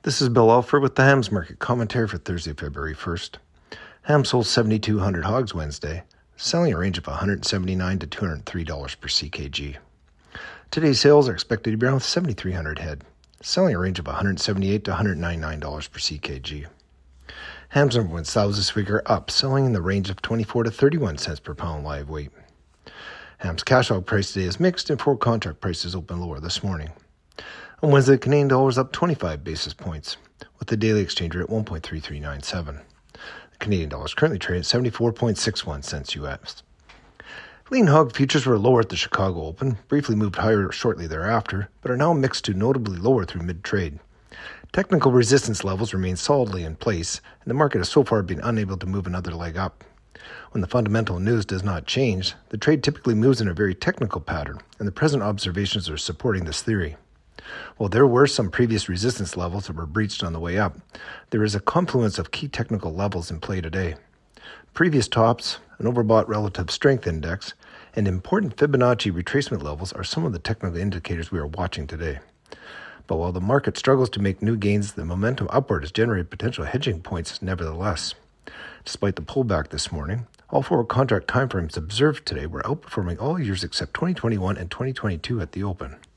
This is Bill Alford with the Hams Market Commentary for Thursday, February 1st. Hams sold 7,200 hogs Wednesday, selling a range of $179 to $203 per CKG. Today's sales are expected to be around 7,300 head, selling a range of $178 to $199 per CKG. Hams number one sows this week are up, selling in the range of 24 to 31 cents per pound live weight. Hams cash hog price today is mixed, and forward contract prices open lower this morning. On Wednesday, the Canadian dollar is up 25 basis points, with the daily exchange rate at 1.3397. The Canadian dollar is currently trading at 74.61 cents US. Lean hog futures were lower at the Chicago Open, briefly moved higher shortly thereafter, but are now mixed to notably lower through mid-trade. Technical resistance levels remain solidly in place, and the market has so far been unable to move another leg up. When the fundamental news does not change, the trade typically moves in a very technical pattern, and the present observations are supporting this theory. While there were some previous resistance levels that were breached on the way up, there is a confluence of key technical levels in play today. Previous tops, an overbought relative strength index, and important Fibonacci retracement levels are some of the technical indicators we are watching today. But while the market struggles to make new gains, the momentum upward has generated potential hedging points nevertheless. Despite the pullback this morning, all forward contract timeframes observed today were outperforming all years except 2021 and 2022 at the open.